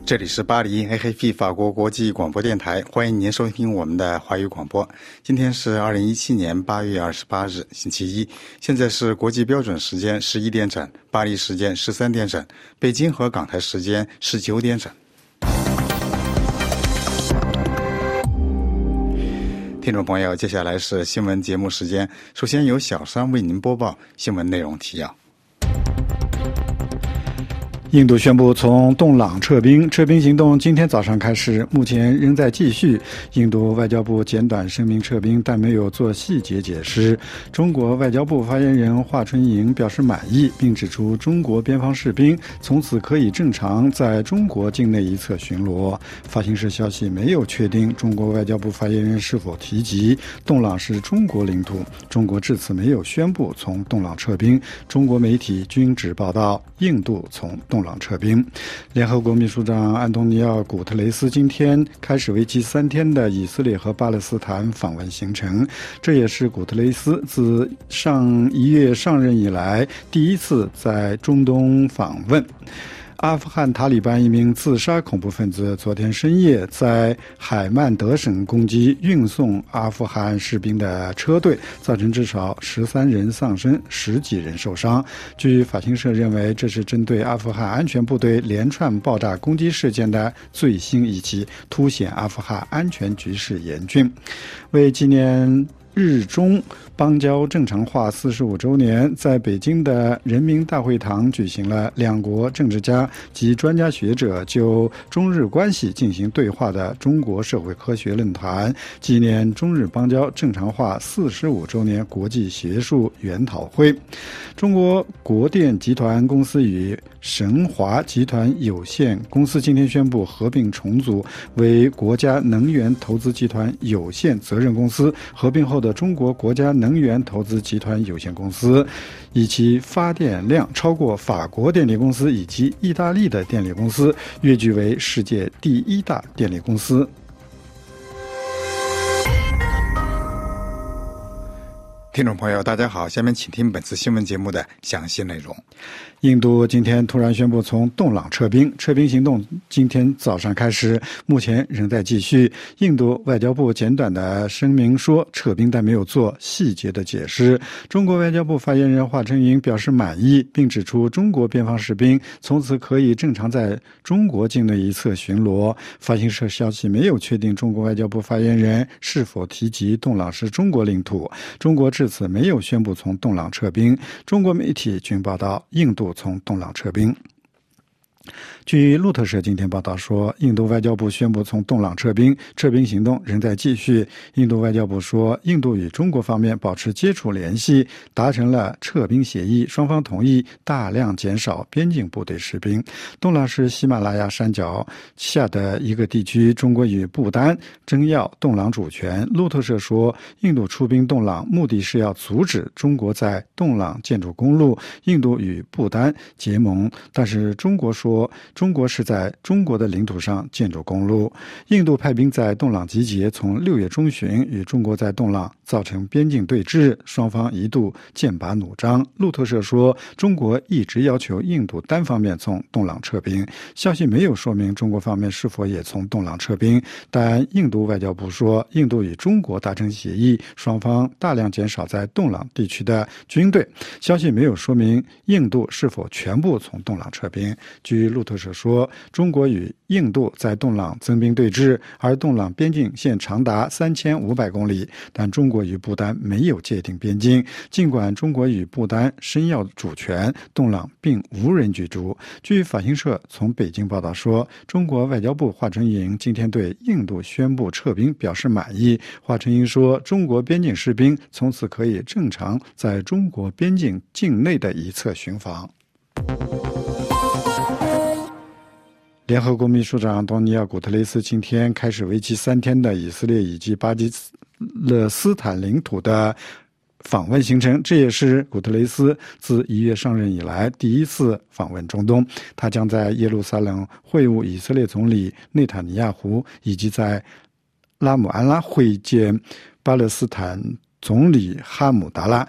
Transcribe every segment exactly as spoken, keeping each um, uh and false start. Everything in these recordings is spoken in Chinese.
这里是巴黎 A F P 法国国际广播电台，欢迎您收听我们的华语广播。今天是二零一七年八月二十八日，星期一，现在是国际标准时间十一点整，巴黎时间十三点整，北京和港台时间十九点整。听众朋友，接下来是新闻节目时间，首先由小山为您播报新闻内容提要。 印度宣布从洞朗撤兵，撤兵行动今天早上开始，目前仍在继续。印度外交部简短声明撤兵，但没有做细节解释。中国外交部发言人华春莹表示满意，并指出中国边防士兵从此可以正常在中国境内一侧巡逻。法新社消息没有确定中国外交部发言人是否提及洞朗是中国领土，中国至此没有宣布从洞朗撤兵。中国媒体均只报道印度从洞朗撤兵。联合国秘书长安东尼奥·古特雷斯今天开始为期三天的以色列和巴勒斯坦访问行程，这也是古特雷斯自上一月上任以来第一次在中东访问。阿富汗塔利班一名自杀恐怖分子昨天深夜在海曼德省攻击运送阿富汗士兵的车队，造成至少十三人丧生，十几人受伤。据法新社认为，这是针对阿富汗安全部队连串爆炸攻击事件的最新一起，凸显阿富汗安全局势严峻。为纪念日中邦交正常化四十五周年，在北京的人民大会堂举行了两国政治家及专家学者就中日关系进行对话的中国社会科学论坛纪念中日邦交正常化四十五周年国际学术研讨会。中国国电集团公司与神华集团有限公司今天宣布合并重组为国家能源投资集团有限责任公司，合并后的中国国家能源投资集团有限公司以其发电量超过法国电力公司以及意大利的电力公司，跃居为世界第一大电力公司。 听众朋友大家好，下面请听本次新闻节目的详细内容。 印度今天突然宣布从洞朗撤兵，撤兵行动今天早上开始，目前仍在继续。印度外交部简短的声明说撤兵，但没有做细节的解释。中国外交部发言人华春莹表示满意，并指出中国边防士兵从此可以正常在中国境内一侧巡逻。法新社消息没有确定中国外交部发言人是否提及洞朗是中国领土，中国至此没有宣布从洞朗撤兵。中国媒体均报道印度从洞朗撤兵。据路透社今天报道说，印度外交部宣布从洞朗撤兵，撤兵行动仍在继续。印度外交部说，印度与中国方面保持接触联系，达成了撤兵协议，双方同意大量减少边境部队士兵。洞朗是喜马拉雅山脚下的一个地区，中国与不丹争要洞朗主权。路透社说，印度出兵洞朗目的是要阻止中国在洞朗建筑公路。印度与不丹结盟，但是中国说中国是在中国的领土上建筑公路。印度派兵在洞朗集结，从六月中旬与中国在洞朗造成边境对峙，双方一度剑拔弩张。路透社说，中国一直要求印度单方面从洞朗撤兵。消息没有说明中国方面是否也从洞朗撤兵，但印度外交部说，印度与中国达成协议，双方大量减少在洞朗地区的军队。消息没有说明印度是否全部从洞朗撤兵。据路透社说，中国与印度在洞朗增兵对峙，而洞朗边境线长达三千五百公里，但中国与不丹没有界定边境。尽管中国与不丹申要主权，洞朗并无人居住。据法新社从北京报道说，中国外交部华春莹今天对印度宣布撤兵表示满意。华春莹说，中国边境士兵从此可以正常在中国边境境内的一侧巡防。联合国秘书长多尼奥·古特雷斯今天开始为期三天的以色列以及巴勒斯坦领土的访问行程，这也是古特雷斯自一月上任以来第一次访问中东。他将在耶路撒冷会晤以色列总理内塔尼亚胡，以及在拉姆安拉会见巴勒斯坦总理哈姆达拉。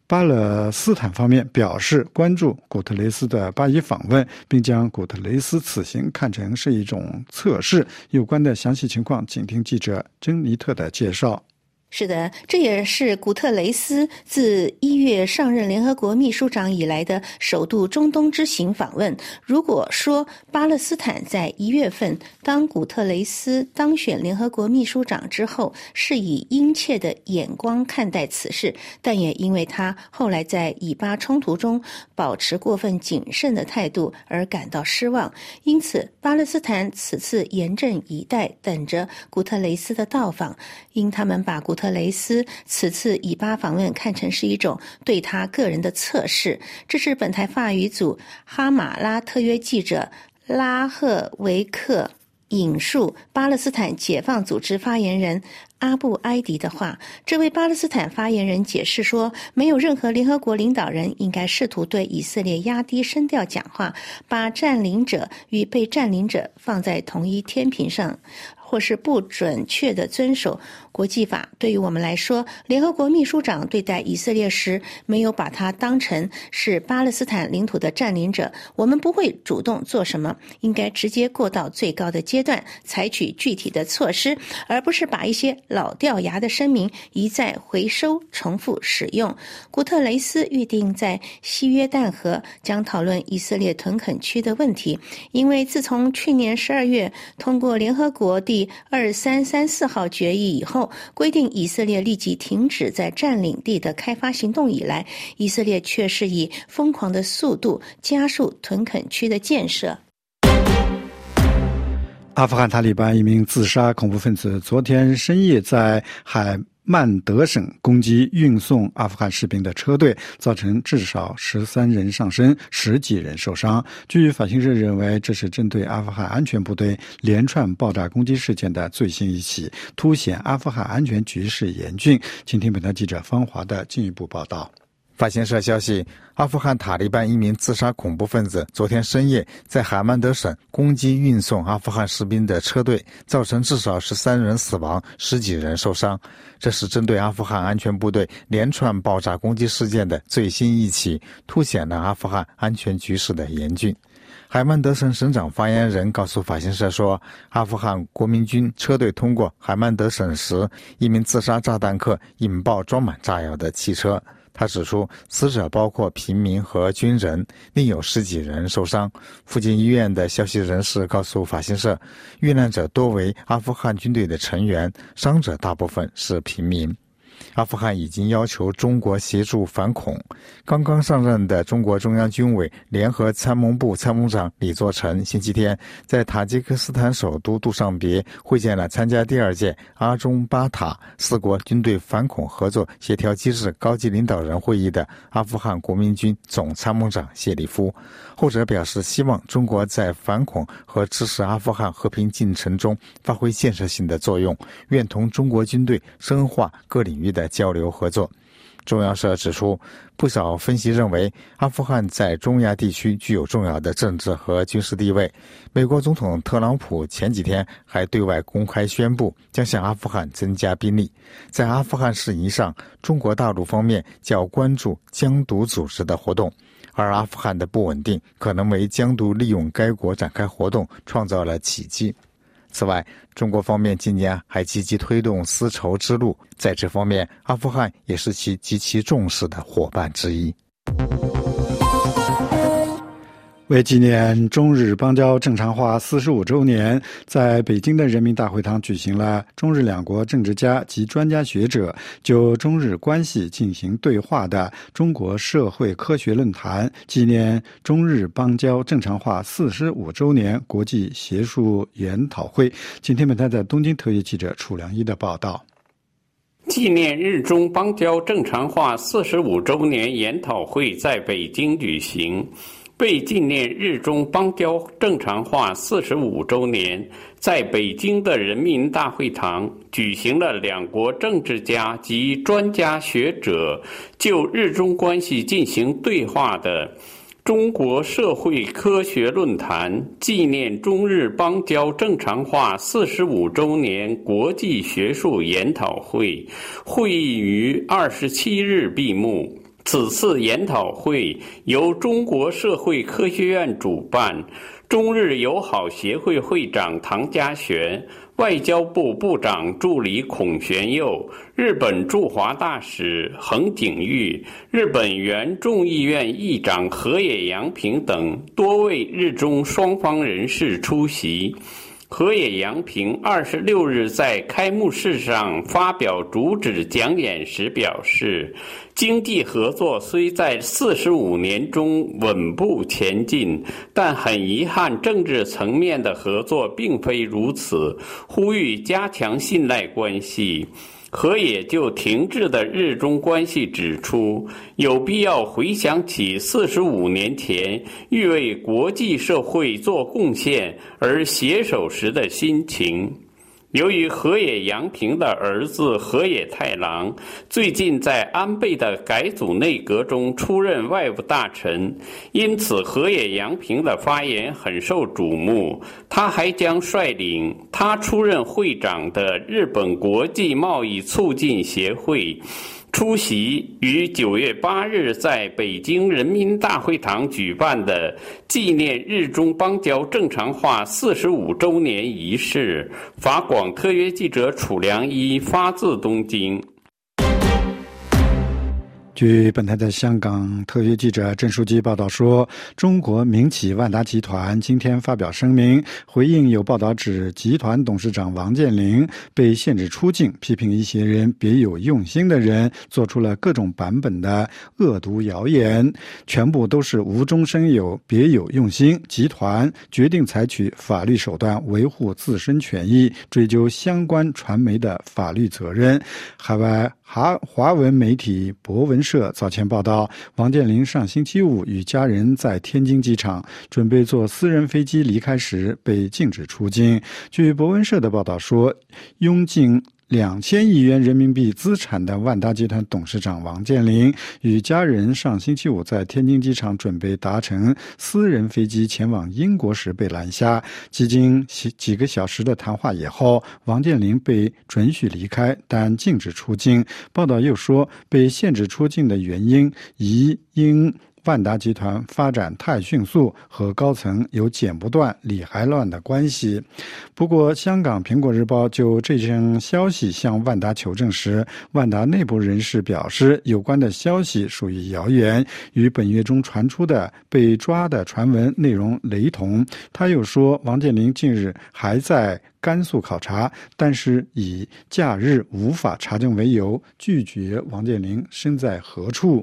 巴勒斯坦方面表示关注古特雷斯的巴以访问，并将古特雷斯此行看成是一种测试。有关的详细情况，请听记者珍妮特的介绍。 是的，这也是古特雷斯自一月上任联合国秘书长以来的首度中东之行访问。如果说巴勒斯坦在一月份当古特雷斯当选联合国秘书长之后是以殷切的眼光看待此事，但也因为他后来在以巴冲突中保持过分谨慎的态度而感到失望。因此巴勒斯坦此次严阵以待，等着古特雷斯的到访，因他们把古特雷斯此次以巴访问看成是一种对他个人的测试。这是本台法语组哈马拉特约记者拉赫维克引述巴勒斯坦解放组织发言人阿布埃迪的话。这位巴勒斯坦发言人解释说，没有任何联合国领导人应该试图对以色列压低声调讲话，把占领者与被占领者放在同一天平上，或是不准确地遵守国际法。对于我们来说，联合国秘书长对待以色列时没有把它当成是巴勒斯坦领土的占领者，我们不会主动做什么，应该直接过到最高的阶段，采取具体的措施，而不是把一些老掉牙的声明一再回收重复使用。古特雷斯预定在西约旦河将讨论以色列屯垦区的问题，因为自从去年十二月通过联合国第二三三四号决议以后，规定以色列立即停止在占领地的开发行动以来，以色列却是以疯狂的速度加速屯垦区的建设。 阿富汗塔利班一名自杀恐怖分子昨天深夜在海曼德省攻击运送阿富汗士兵的车队，造成至少十三人丧生，十几人受伤。据法新社认为，这是针对阿富汗安全部队连串爆炸攻击事件的最新一起，凸显阿富汗安全局势严峻。请听本台记者方华的进一步报道。 法新社消息，阿富汗塔利班一名自杀恐怖分子昨天深夜在海曼德省攻击运送阿富汗士兵的车队，造成至少十三人死亡，十几人受伤。这是针对阿富汗安全部队连串爆炸攻击事件的最新一起，凸显了阿富汗安全局势的严峻。海曼德省省长发言人告诉法新社说，阿富汗国民军车队通过海曼德省时，一名自杀炸弹客引爆装满炸药的汽车。他指出，死者包括平民和军人，另有十几人受伤。附近医院的消息人士告诉法新社，遇难者多为阿富汗军队的成员，伤者大部分是平民。阿富汗已经要求中国协助反恐。刚刚上任的中国中央军委联合参谋部参谋长李作成星期天在塔吉克斯坦首都杜尚别会见了参加第二届阿中巴塔四国军队反恐合作协调机制高级领导人会议的阿富汗国民军总参谋长谢里夫。后者表示希望中国在反恐和支持阿富汗和平进程中发挥建设性的作用，愿同中国军队深化各领域的交流合作。中央社指出，不少分析认为，阿富汗在中亚地区具有重要的政治和军事地位。美国总统特朗普前几天还对外公开宣布，将向阿富汗增加兵力。在阿富汗事宜上，中国大陆方面较关注疆独组织的活动，而阿富汗的不稳定可能为疆独利用该国展开活动创造了契机。此外，中国方面近年还积极推动丝绸之路，在这方面，阿富汗也是其极其重视的伙伴之一。 为纪念中日邦交正常化四十五周年，在北京的人民大会堂举行了中日两国政治家及专家学者就中日关系进行对话的中国社会科学论坛纪念中日邦交正常化四十五周年国际学术研讨会。今天本台在东京特约记者楚良一的报道。 纪念日中邦交正常化四十五周年研讨会在北京举行。为纪念日中邦交正常化四十五周年，在北京的人民大会堂举行了两国政治家及专家学者就日中关系进行对话的中国社会科学论坛纪念中日邦交正常化四十五周年国际学术研讨会，会议于二十七日闭幕。 此次研讨会由中国社会科学院主办，中日友好协会会长唐家璇、外交部部长助理孔玄佑、日本驻华大使横井玉、日本原众议院议长河野洋平等多位日中双方人士出席。河野洋平二十六日在开幕式上发表主旨讲演时表示，经济合作虽在四十五年中稳步前进，但很遗憾政治层面的合作并非如此，呼吁加强信赖关系。河野就停滞的日中关系指出，有必要回想起四十五年前欲为国际社会做贡献而携手时的心情。由于河野洋平的儿子河野太郎最近在安倍的改组内阁中出任外务大臣，因此河野洋平的发言很受瞩目。他还将率领他出任会长的日本国际贸易促进协会出席于九月八日在北京人民大会堂举办的纪念日中邦交正常化四十五周年仪式。法广特约记者楚良一发自东京。 据本台在香港特约记者郑书基报道说，中国民企万达集团今天发表声明，回应有报道指集团董事长王健林被限制出境，批评一些人别有用心的人做出了各种版本的恶毒谣言，全部都是无中生有，别有用心。集团决定采取法律手段维护自身权益，追究相关传媒的法律责任。海外华华文媒体博文社早前报道，王健林上星期五与家人在天津机场准备坐私人飞机离开时被禁止出境。据博文社的报道说，拥近两千亿元人民币资产的万达集团董事长王健林与家人上星期五在天津机场准备搭乘私人飞机前往英国时被拦下。几经几个小时的谈话以后，王健林被准许离开，但禁止出境。报道又说，被限制出境的原因疑因万达集团发展太迅速和高层有剪不断理还乱的关系。不过香港苹果日报就这项消息向万达求证时，万达内部人士表示，有关的消息属于谣言，与本月中传出的被抓的传闻内容雷同。他又说，王健林近日还在甘肃考察，但是以假日无法查证为由，拒绝王健林身在何处。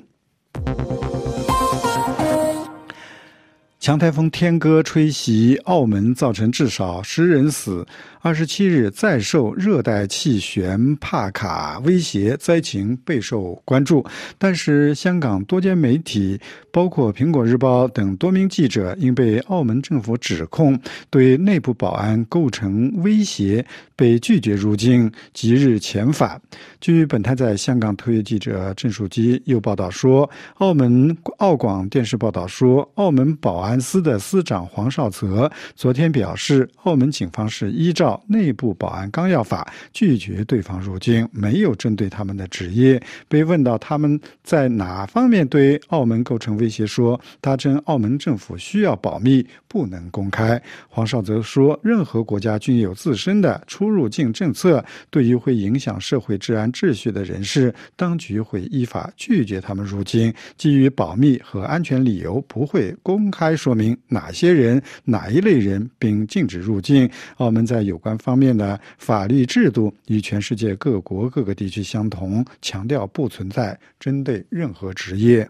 强台风天鸽吹袭澳门，造成至少十人死。二十七日再受热带气旋帕卡威胁，灾情备受关注。但是香港多间媒体，包括苹果日报等多名记者，因被澳门政府指控对内部保安构成威胁，被拒绝入境，即日遣返。据本台在香港特约记者郑树基又报道说，澳门澳广电视报道说，澳门保安司的司长黄少泽昨天表示，澳门警方是依照内部保安纲要法拒绝对方入境，没有针对他们的职业。被问到他们在哪方面对澳门构成威胁，说他称澳门政府需要保密，不能公开。黄少泽说，任何国家均有自身的出入境政策，对于会影响社会治安秩序的人士，当局会依法拒绝他们入境，基于保密和安全理由，不会公开说明哪些人哪一类人，并禁止入境。澳门在有关方面的法律制度与全世界各国各个地区相同，强调不存在针对任何职业。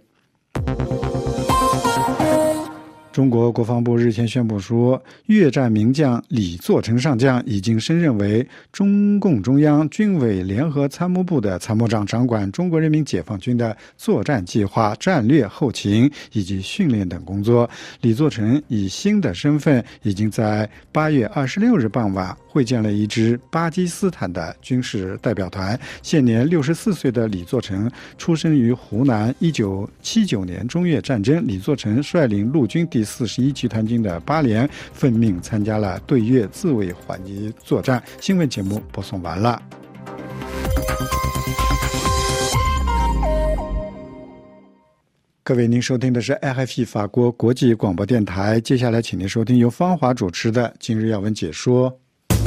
中国国防部日前宣布说，越战名将李作成上将已经升任为中共中央军委联合参谋部的参谋长，掌管中国人民解放军的作战计划、战略、后勤以及训练等工作。李作成以新的身份，已经在八月二十六日傍晚会见了一支巴基斯坦的军事代表团。现年六十四岁的李作成出生于湖南，一九七九年中越战争，李作成率领陆军第四十一集团军的八连奉命参加了对越自卫还击作战。新闻节目播送完了。 各位，您收听的是 R F I 法国国际广播电台。接下来，请您收听由方华主持的今日要闻解说。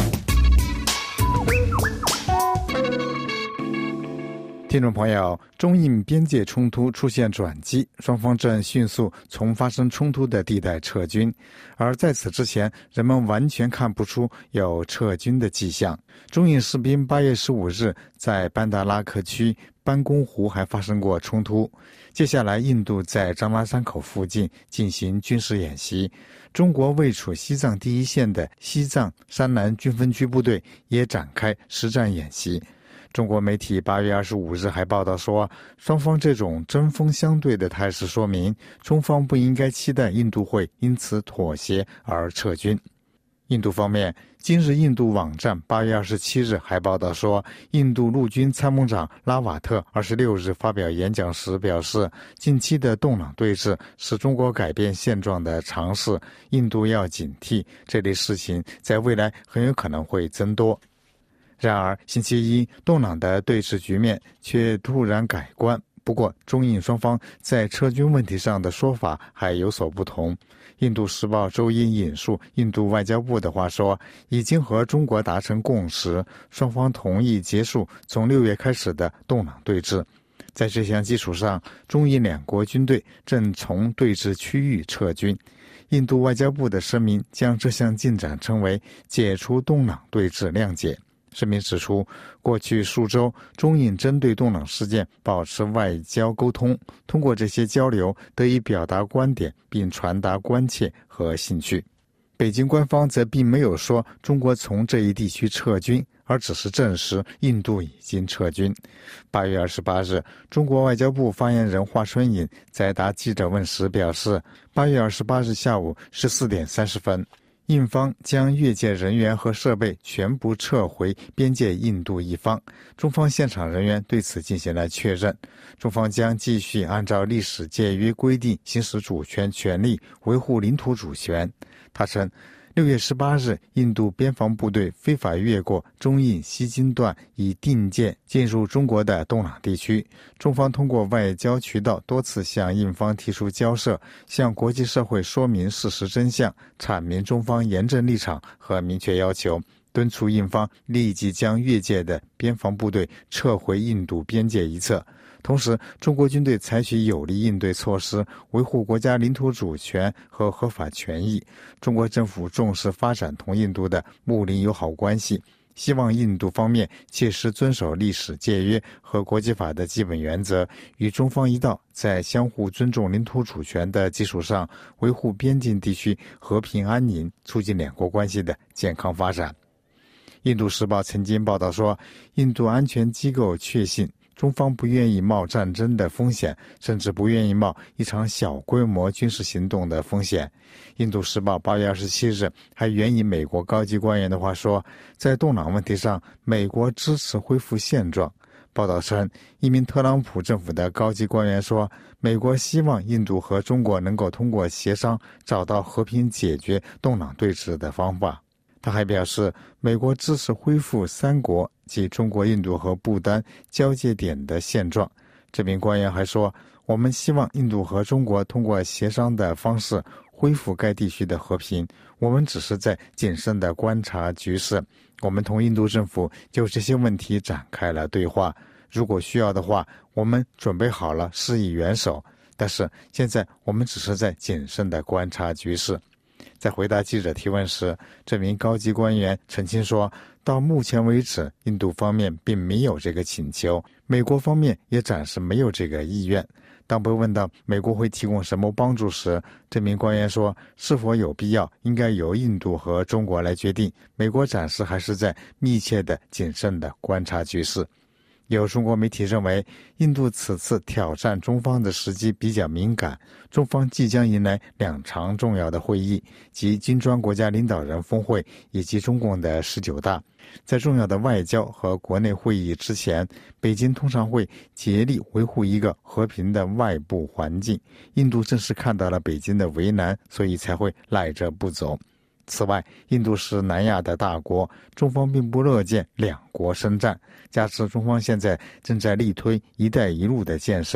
听众朋友，中印边界冲突出现转机，双方正迅速从发生冲突的地带撤军，而在此之前，人们完全看不出有撤军的迹象。中印士兵八月十五日在班达拉克区班公湖还发生过冲突。接下来，印度在张拉山口附近进行军事演习，中国位处西藏第一线的西藏山南军分区部队也展开实战演习。中国媒体八月二十五日还报道说，双方这种针锋相对的态势说明，中方不应该期待印度会因此妥协而撤军。印度方面，今日印度网站八月二十七日还报道说，印度陆军参谋长拉瓦特二十六日发表演讲时表示，近期的动朗对峙是中国改变现状的尝试，印度要警惕这类事情在未来很有可能会增多。然而，星期一动朗的对峙局面却突然改观。不过，中印双方在撤军问题上的说法还有所不同。印度时报周一引述印度外交部的话说，已经和中国达成共识，双方同意结束从六月开始的动朗对峙。在这项基础上，中印两国军队正从对峙区域撤军。印度外交部的声明将这项进展称为解除动朗对峙谅解。声明指出，过去数周，中印针对动朗事件保持外交沟通，通过这些交流得以表达观点并传达关切和兴趣。北京官方则并没有说中国从这一地区撤军，而只是证实印度已经撤军。八月二十八日，中国外交部发言人华春莹在答记者问时表示，八月二十八日下午十四点三十分，印方将越界人员和设备全部撤回边界印度一方，中方现场人员对此进行了确认。中方将继续按照历史界约规定行使主权权利，维护领土主权。他称，六月十八日，印度边防部队非法越过中印西金段，以定界进入中国的东朗地区。中方通过外交渠道多次向印方提出交涉，向国际社会说明事实真相，阐明中方严正立场和明确要求，敦促印方立即将越界的边防部队撤回印度边界一侧。同时，中国军队采取有力应对措施，维护国家领土主权和合法权益。中国政府重视发展同印度的睦邻友好关系，希望印度方面切实遵守历史界约和国际法的基本原则，与中方一道，在相互尊重领土主权的基础上，维护边境地区和平安宁，促进两国关系的健康发展。印度时报曾经报道说，印度安全机构确信中方不愿意冒战争的风险，甚至不愿意冒一场小规模军事行动的风险。印度时报八月二十七日还援引美国高级官员的话说，在动朗问题上，美国支持恢复现状。报道称，一名特朗普政府的高级官员说，美国希望印度和中国能够通过协商找到和平解决动朗对峙的方法。他还表示，美国支持恢复三国即中国、印度和不丹交界点的现状。这名官员还说，我们希望印度和中国通过协商的方式恢复该地区的和平，我们只是在谨慎地观察局势。我们同印度政府就这些问题展开了对话，如果需要的话，我们准备好了施以援手，但是现在我们只是在谨慎地观察局势。在回答记者提问时，这名高级官员澄清说，到目前为止，印度方面并没有这个请求，美国方面也暂时没有这个意愿。当被问到美国会提供什么帮助时，这名官员说，是否有必要，应该由印度和中国来决定，美国暂时还是在密切的、谨慎的观察局势。有中国媒体认为，印度此次挑战中方的时机比较敏感，中方即将迎来两场重要的会议，即金砖国家领导人峰会以及中共的十九大。在重要的外交和国内会议之前，北京通常会竭力维护一个和平的外部环境。印度正是看到了北京的为难，所以才会赖着不走。此外，印度是南亚的大国，中方并不乐见两国生战，加之中方现在正在力推“一带一路”的建设，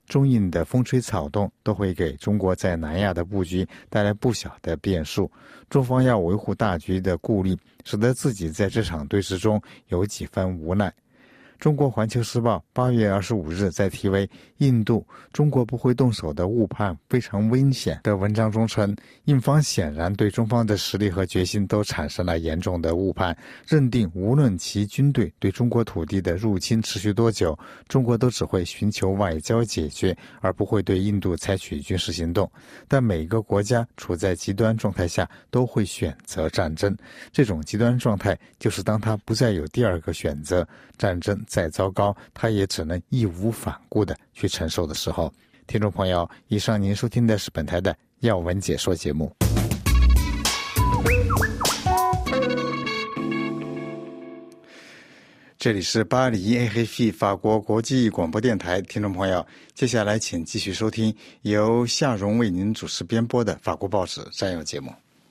中印的风吹草动都会给中国在南亚的布局带来不小的变数。中方要维护大局的顾虑，使得自己在这场对峙中有几分无奈。中国环球时报八月二十五日在题为印度中国不会动手的误判非常危险的文章中称，印方显然对中方的实力和决心都产生了严重的误判，认定无论其军队对中国土地的入侵持续多久，中国都只会寻求外交解决，而不会对印度采取军事行动。但每个国家处在极端状态下都会选择战争，这种极端状态就是当他不再有第二个选择，战争再糟糕，他也只能义无反顾地去承受的时候。听众朋友，以上您收听的是本台的要闻解说节目。这里是巴黎 A F P 法国国际广播电台，听众朋友，接下来请继续收听由夏荣为您主持编播的法国报纸占有节目。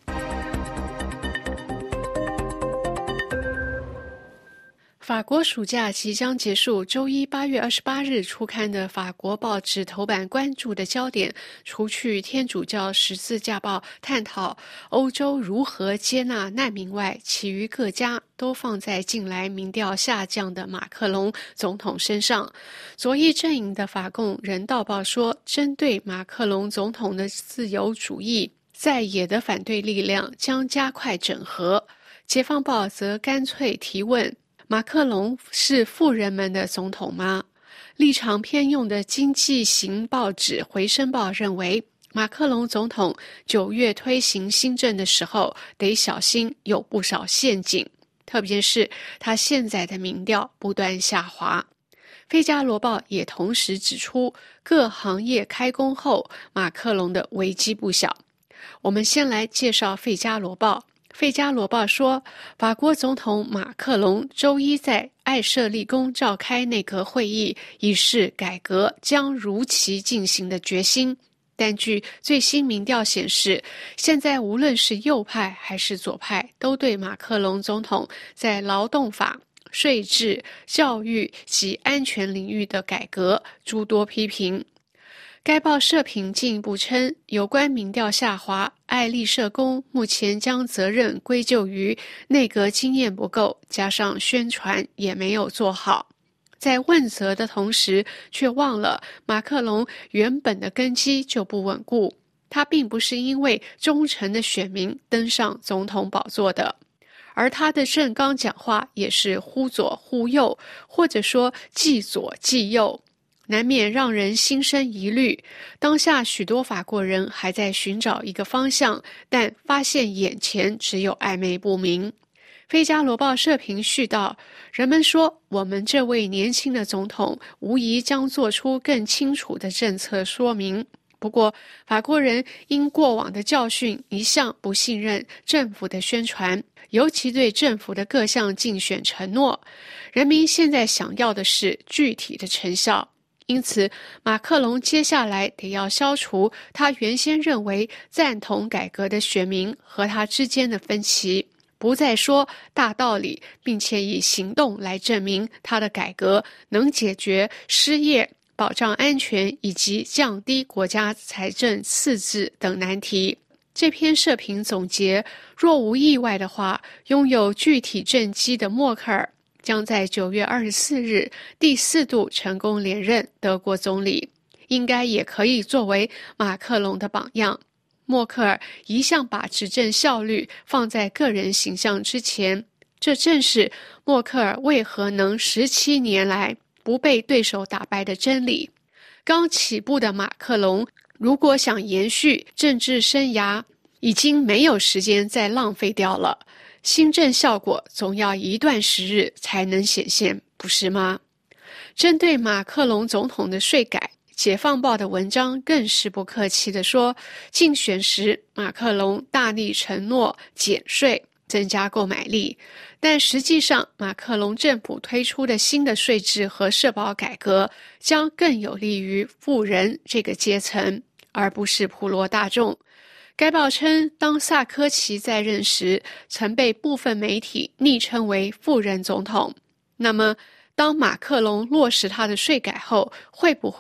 法国暑假即将结束，周一八月二十八日出刊的法国报纸头版关注的焦点，除去天主教十字架报探讨欧洲如何接纳难民外，其余各家都放在近来民调下降的马克龙总统身上。左翼阵营的法共人道报说，针对马克龙总统的自由主义，在野的反对力量将加快整合。解放报则干脆提问，马克龙是富人们的总统吗？立场偏右的经济型报纸《回声报》认为，马克龙总统九月推行新政的时候得小心，有不少陷阱，特别是他现在的民调不断下滑。《费加罗报》也同时指出，各行业开工后，马克龙的危机不小。我们先来介绍《费加罗报》。《费加罗报》说，法国总统马克龙周一在爱舍利宫召开内阁会议，以示改革将如期进行的决心。但据最新民调显示，现在无论是右派还是左派，都对马克龙总统在劳动法、税制、教育及安全领域的改革诸多批评。该报社评进一步称，有关民调下滑，爱丽舍宫目前将责任归咎于内阁经验不够，加上宣传也没有做好。在问责的同时，却忘了马克龙原本的根基就不稳固，他并不是因为忠诚的选民登上总统宝座的，而他的政纲讲话也是忽左忽右，或者说既左既右，难免让人心生疑虑。当下许多法国人还在寻找一个方向，但发现眼前只有暧昧不明。费加罗报社评絮道，人们说我们这位年轻的总统无疑将做出更清楚的政策说明。不过法国人因过往的教训一向不信任政府的宣传，尤其对政府的各项竞选承诺。人民现在想要的是具体的成效，因此马克龙接下来得要消除他原先认为赞同改革的选民和他之间的分歧，不再说大道理，并且以行动来证明他的改革能解决失业、保障安全以及降低国家财政赤字等难题。这篇社评总结，若无意外的话，拥有具体政绩的默克尔将在九月二十四日第四度成功连任德国总理，应该也可以作为马克龙的榜样。默克尔一向把执政效率放在个人形象之前，这正是默克尔为何能十七年来不被对手打败的真理。刚起步的马克龙如果想延续政治生涯，已经没有时间再浪费掉了。新政效果总要一段时日才能显现，不是吗？针对马克龙总统的税改，解放报的文章更是不客气地说，竞选时马克龙大力承诺减税，增加购买力，但实际上马克龙政府推出的新的税制和社保改革将更有利于富人这个阶层，而不是普罗大众。该报称，当萨科齐在任时曾被部分媒体昵称为富人总统，那么当马克龙落实他的税改后，会不会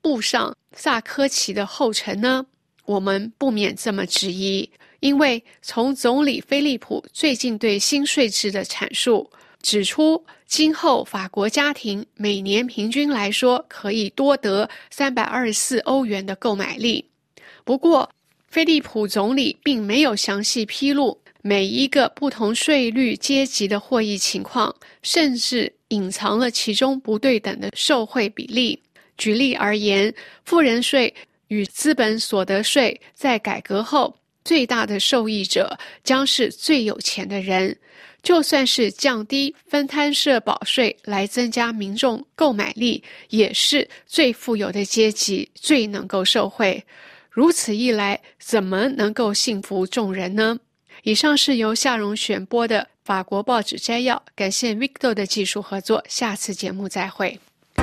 步上萨科齐的后尘呢？我们不免这么质疑，因为从总理菲利普最近对新税制的阐述指出，今后法国家庭每年平均来说可以多得三百二十四欧元的购买力。不过，菲利普总理并没有详细披露每一个不同税率阶级的获益情况，甚至隐藏了其中不对等的受惠比例。举例而言，富人税与资本所得税在改革后，最大的受益者将是最有钱的人。就算是降低分摊社保税来增加民众购买力，也是最富有的阶级最能够受惠。如此一来，怎么能够幸福众人呢？以上是由夏蓉选播的法国报纸摘要，感谢 Victor 的技术合作，下次节目再会。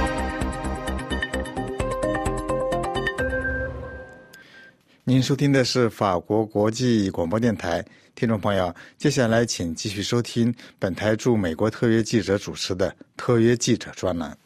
您收听的是法国国际广播电台，听众朋友，接下来请继续收听本台驻美国特约记者主持的特约记者专栏。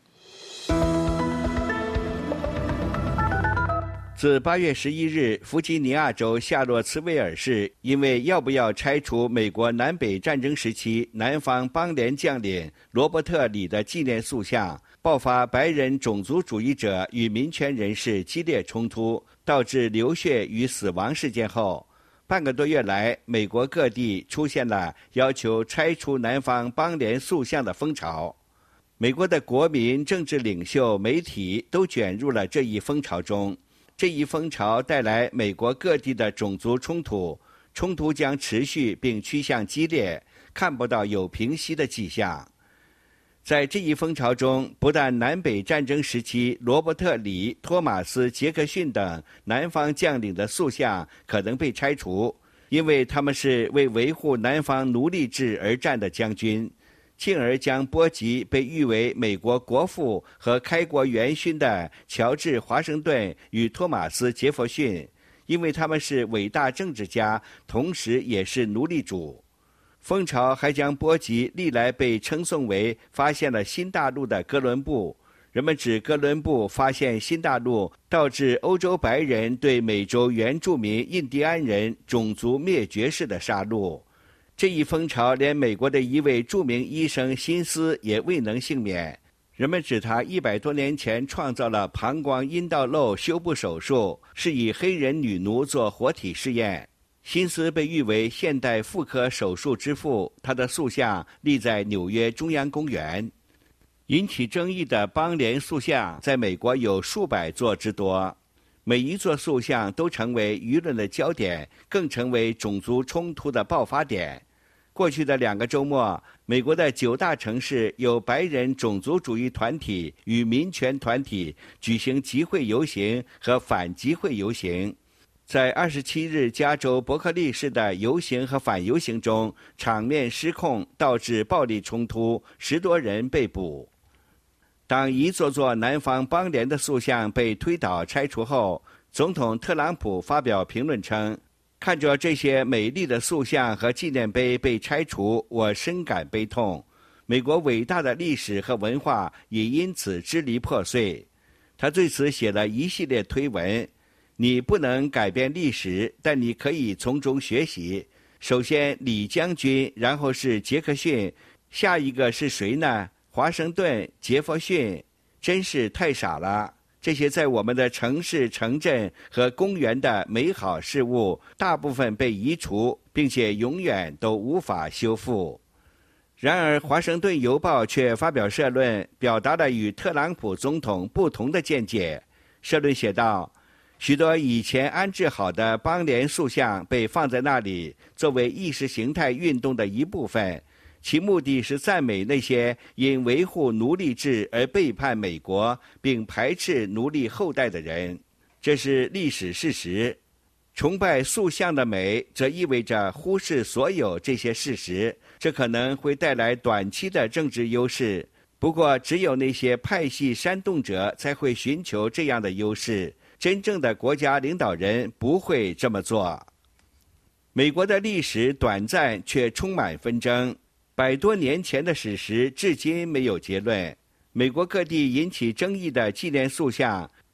自八月十一日，弗吉尼亚州夏洛茨威尔市因为要不要拆除美国南北战争时期南方邦联将领罗伯特·李的纪念塑像，爆发白人种族主义者与民权人士激烈冲突，导致流血与死亡事件后，半个多月来，美国各地出现了要求拆除南方邦联塑像的风潮。美国的国民、政治领袖、媒体都卷入了这一风潮中。这一风潮带来美国各地的种族冲突，冲突将持续并趋向激烈，看不到有平息的迹象。在这一风潮中，不但南北战争时期罗伯特·李、托马斯·杰克逊等南方将领的塑像可能被拆除，因为他们是为维护南方奴隶制而战的将军，进而将波及被誉为美国国父和开国元勋的乔治·华盛顿与托马斯·杰弗逊，因为他们是伟大政治家，同时也是奴隶主。风潮还将波及历来被称颂为发现了新大陆的哥伦布。人们指哥伦布发现新大陆，导致欧洲白人对美洲原住民印第安人种族灭绝式的杀戮。这一风潮连美国的一位著名医生辛斯也未能幸免。人们指他一百多年前创造了膀胱阴道瘘修补手术，是以黑人女奴做活体试验。辛斯被誉为现代妇科手术之父，他的塑像立在纽约中央公园。引起争议的邦联塑像在美国有数百座之多，每一座塑像都成为舆论的焦点，更成为种族冲突的爆发点。过去的两个周末，美国的九大城市有白人种族主义团体与民权团体举行集会游行和反集会游行。在二十七日加州伯克利市的游行和反游行中，场面失控，导致暴力冲突，十多人被捕。当一座座南方邦联的塑像被推倒拆除后，总统特朗普发表评论称，看着这些美丽的塑像和纪念碑被拆除，我深感悲痛。美国伟大的历史和文化也因此支离破碎。他对此写了一系列推文，你不能改变历史，但你可以从中学习。首先李将军，然后是杰克逊，下一个是谁呢？华盛顿、杰弗逊，真是太傻了。这些在我们的城市、城镇和公园的美好事物，大部分被移除，并且永远都无法修复。然而华盛顿邮报却发表社论，表达了与特朗普总统不同的见解。社论写道，许多以前安置好的邦联塑像被放在那里，作为意识形态运动的一部分，其目的是赞美那些因维护奴隶制而背叛美国并排斥奴隶后代的人。这是历史事实。崇拜塑像的美，则意味着忽视所有这些事实，这可能会带来短期的政治优势。不过，只有那些派系煽动者才会寻求这样的优势。真正的国家领导人不会这么做。美国的历史短暂却充满纷争，百多年前的史实至今没有结论。美国各地引起争议的纪念塑像，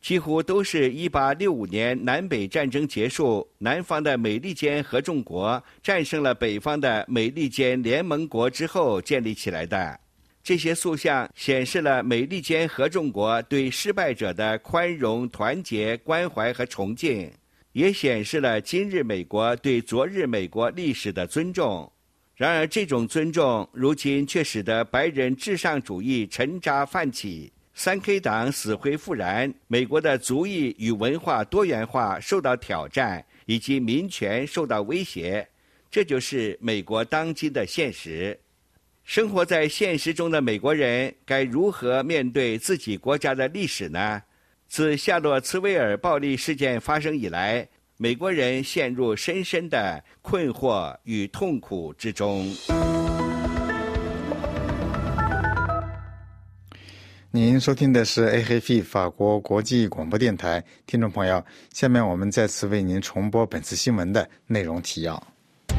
几乎都是一八六五年南北战争结束，南方的美利坚合众国战胜了北方的美利坚联盟国之后建立起来的。这些塑像显示了美利坚合众国对失败者的宽容、团结、关怀和崇敬，也显示了今日美国对昨日美国历史的尊重。然而，这种尊重如今却使得白人至上主义沉渣泛起，三 K 党死灰复燃，美国的族裔与文化多元化受到挑战，以及民权受到威胁。这就是美国当今的现实。生活在现实中的美国人该如何面对自己国家的历史呢？自夏洛茨威尔暴力事件发生以来，美国人陷入深深的困惑与痛苦之中。 您收听的是 A F P 法国国际广播电台，听众朋友，下面我们再次为您重播本次新闻的内容提要。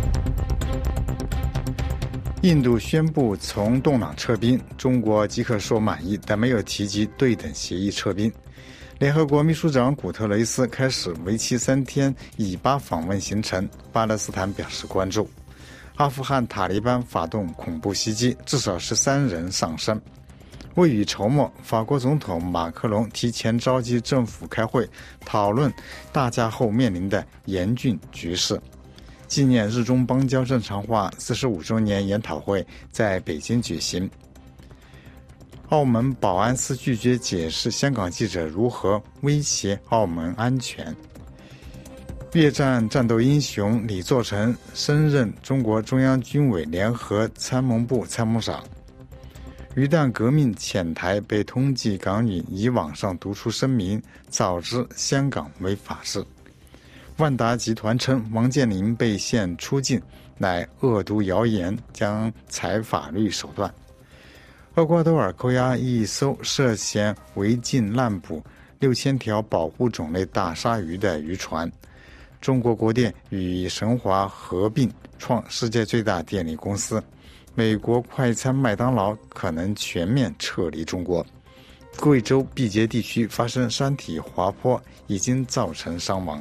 印度宣布从洞朗撤兵，中国即刻说满意，但没有提及对等协议撤兵。联合国秘书长古特雷斯开始为期三天以巴访问行程，巴勒斯坦表示关注。阿富汗塔利班发动恐怖袭击，至少十三人丧生。未雨绸缪，法国总统马克龙提前召集政府开会，讨论大假后面临的严峻局势。纪念日中邦交正常化四十五周年研讨会在北京举行。澳门保安司拒绝解释香港记者如何威胁澳门安全。越战战斗英雄李作成升任中国中央军委联合参谋部参谋长。鱼蛋革命潜台被通缉港女以网上读出声明，早知香港为法治。万达集团称王健林被限出境乃恶毒谣言，将采法律手段。厄瓜多尔扣押一艘涉嫌违禁滥捕六千条保护种类大鲨鱼的渔船。中国国电与神华合并创世界最大电力公司。美国快餐麦当劳可能全面撤离中国。贵州毕节地区发生山体滑坡，已经造成伤亡。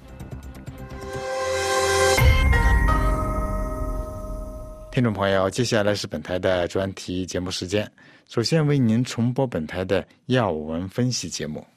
听众朋友，接下来是本台的专题节目时间。首先为您重播本台的要闻分析节目。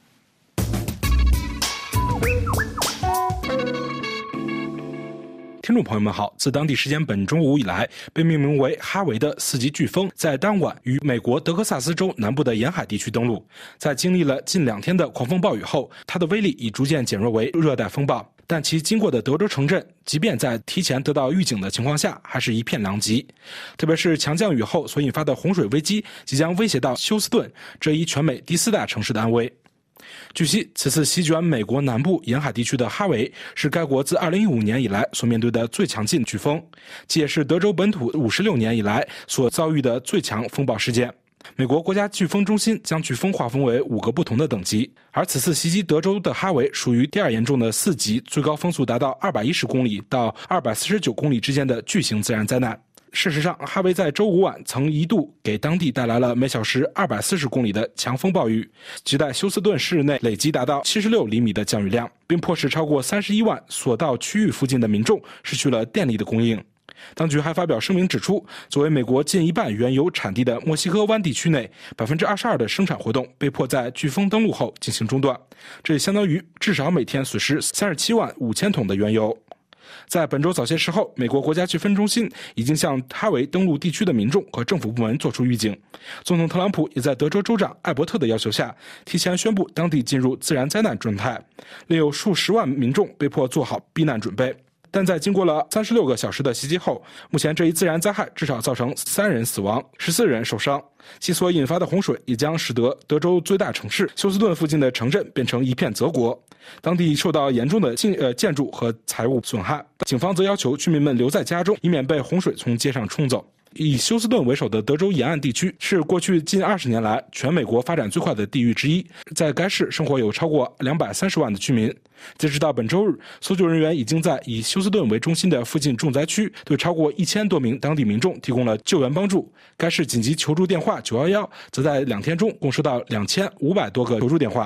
听众朋友们好，自当地时间本周五以来，被命名为哈维的四级飓风在当晚于美国德克萨斯州南部的沿海地区登陆。在经历了近两天的狂风暴雨后，它的威力已逐渐减弱为热带风暴，但其经过的德州城镇，即便在提前得到预警的情况下，还是一片狼藉。特别是强降雨后所引发的洪水危机，即将威胁到休斯顿这一全美第四大城市的安危。据悉，此次席卷美国南部沿海地区的哈维是该国自二零一五年以来所面对的最强劲飓风，这也是德州本土五十六年以来所遭遇的最强风暴事件。美国国家飓风中心将飓风划分为五个不同的等级，而此次袭击德州的哈维属于第二严重的四级，最高风速达到二百一十公里到二百四十九公里之间的巨型自然灾难。事实上，哈维在周五晚曾一度给当地带来了每小时二百四十公里的强风暴雨，即在休斯顿市内累计达到七十六厘米的降雨量，并迫使超过三十一万所到区域附近的民众失去了电力的供应。当局还发表声明指出，作为美国近一半原油产地的墨西哥湾地区内 百分之二十二 的生产活动被迫在飓风登陆后进行中断，这也相当于至少每天损失三十七万五千桶的原油。在本周早些时候，美国国家飓风中心已经向哈维登陆地区的民众和政府部门作出预警。总统特朗普也在德州州长艾伯特的要求下，提前宣布当地进入自然灾难状态，另有数十万民众被迫做好避难准备。但在经过了三十六个小时的袭击后，目前这一自然灾害至少造成三人死亡，十四人受伤。其所引发的洪水也将使得德州最大城市休斯顿附近的城镇变成一片泽国，当地受到严重的建呃建筑和财物损害。警方则要求居民们留在家中，以免被洪水从街上冲走。以休斯顿为首的德州沿岸地区是过去近二十年来全美国发展最快的地域之一，在该市生活有超过两百三十万的居民。截止到本周日，搜救人员已经在以休斯顿为中心的附近重灾区对超过一千多名当地民众提供了救援帮助。该市紧急求助电话九一一则在两天中共收到两千五百多个求助电话。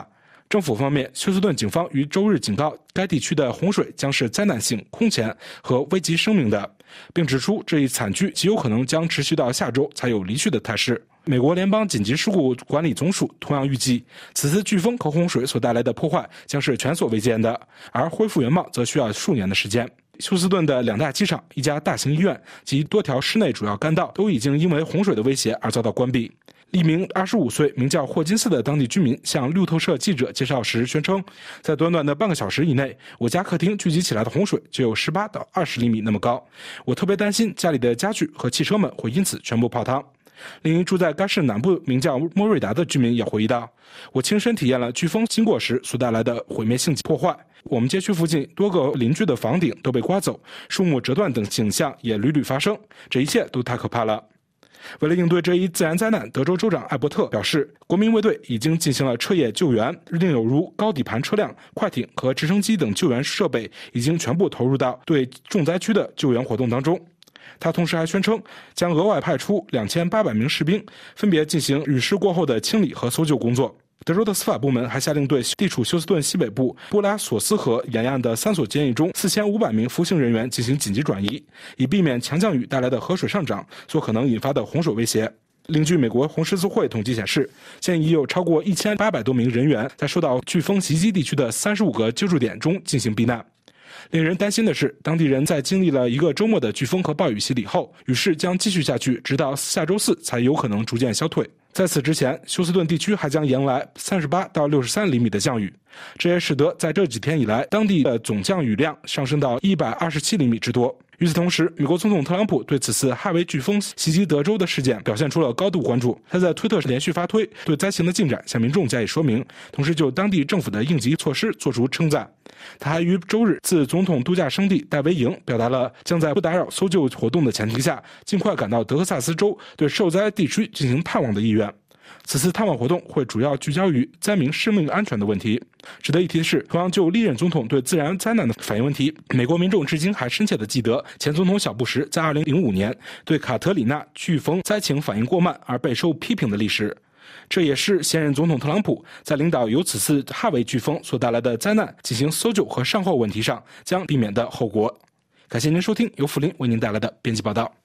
政府方面，休斯顿警方于周日警告该地区的洪水将是灾难性、空前和危及生命的，并指出这一惨剧极有可能将持续到下周才有离去的态势。美国联邦紧急事故管理总署同样预计，此次飓风和洪水所带来的破坏将是前所未见的，而恢复原貌则需要数年的时间。休斯顿的两大机场、一家大型医院及多条市内主要干道都已经因为洪水的威胁而遭到关闭。一名二十五岁名叫霍金斯的当地居民向路透社记者介绍时宣称，在短短的半个小时以内，我家客厅聚集起来的洪水就有十八到二十厘米那么高，我特别担心家里的家具和汽车们会因此全部泡汤。另一住在该市南部名叫莫瑞达的居民也回忆道，我亲身体验了飓风经过时所带来的毁灭性破坏，我们街区附近多个邻居的房顶都被刮走，树木折断等景象也屡屡发生，这一切都太可怕了。为了应对这一自然灾难，德州州长艾伯特表示，国民卫队已经进行了彻夜救援，另有如高底盘车辆、快艇和直升机等救援设备已经全部投入到对重灾区的救援活动当中。他同时还宣称，将额外派出两千八百名士兵，分别进行雨势过后的清理和搜救工作。德州的司法部门还下令对地处休斯顿西北部波拉索斯河沿岸的三所监狱中四千五百名服刑人员进行紧急转移，以避免强降雨带来的河水上涨所可能引发的洪水威胁。另据美国红十字会统计显示，现已有超过一千八百多名人员在受到飓风袭击地区的三十五个救助点中进行避难。令人担心的是，当地人在经历了一个周末的飓风和暴雨洗礼后，雨势将继续下去，直到下周四才有可能逐渐消退。在此之前，休斯顿地区还将迎来三十八到六十三厘米的降雨，这也使得在这几天以来，当地的总降雨量上升到一百二十七厘米之多。与此同时，美国总统特朗普对此次哈维飓风袭击德州的事件表现出了高度关注，他在推特连续发推，对灾情的进展向民众加以说明，同时就当地政府的应急措施作出称赞。他还于周日自总统度假胜地戴维营表达了将在不打扰搜救活动的前提下，尽快赶到德克萨斯州对受灾地区进行探望的意愿。此次探望活动会主要聚焦于灾民生命安全的问题。值得一提的是，同样就历任总统对自然灾难的反应问题，美国民众至今还深切地记得前总统小布什在二零零五年对卡特里娜飓风灾情反应过慢而备受批评的历史。这也是现任总统特朗普在领导由此次哈维飓风所带来的灾难进行搜救和善后问题上将避免的后果。感谢您收听由福林为您带来的编辑报道。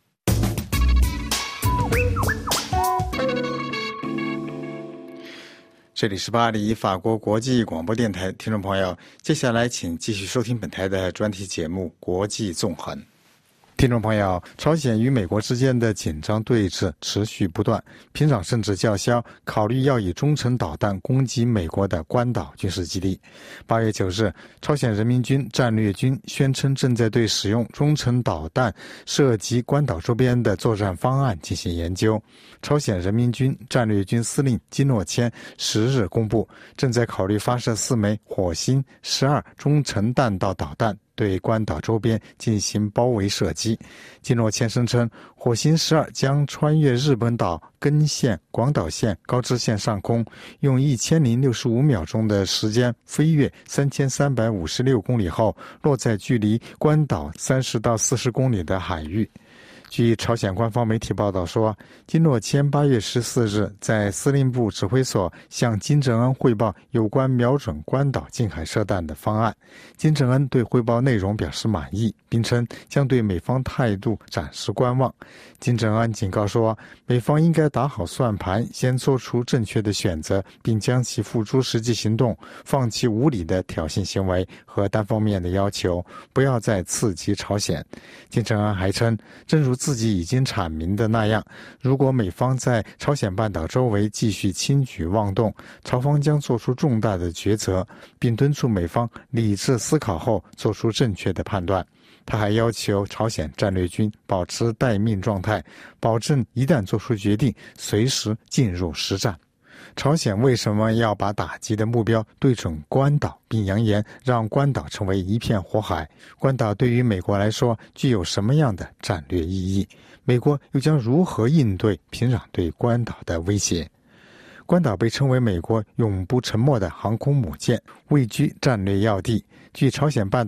这里是巴黎法国国际广播电台，听众朋友，接下来请继续收听本台的专题节目《国际纵横》。听众朋友，朝鲜与美国之间的紧张对峙持续不断，平壤甚至叫嚣考虑要以中程导弹攻击美国的关岛军事基地。八月九日，朝鲜人民军战略军宣称正在对使用中程导弹射击关岛周边的作战方案进行研究。朝鲜人民军战略军司令金诺谦十日公布，正在考虑发射四枚火星十二中程弹道导弹对关岛周边进行包围射击。金诺谦声称，火星十二将穿越日本岛根县、广岛县、高知县上空，用一千零六十五秒钟的时间飞越三千三百五十六公里后，落在距离关岛三十到四十公里的海域。据朝鲜官方媒体报道说，金诺谦八月十四日在司令部指挥所向金正恩汇报有关瞄准关岛近海射弹的方案。金正恩对汇报内容表示满意，并称将对美方态度暂时观望。金正恩警告说，美方应该打好算盘，先做出正确的选择，并将其付诸实际行动，放弃无理的挑衅行为和单方面的要求，不要再刺激朝鲜。金正恩还称，正如自己已经阐明的那样，如果美方在朝鲜半岛周围继续轻举妄动，朝方将做出重大的抉择，并敦促美方理智思考后做出正确的判断。他还要求朝鲜战略军保持待命状态，保证一旦做出决定，随时进入实战。朝鲜为什么要把打击的目标对准关岛，并扬言让关岛成为一片火海？关岛对于美国来说具有什么样的战略意义？美国又将如何应对平壤对关岛的威胁？关岛被称为美国永不沉没的航空母舰，位居战略要地，距朝鲜半岛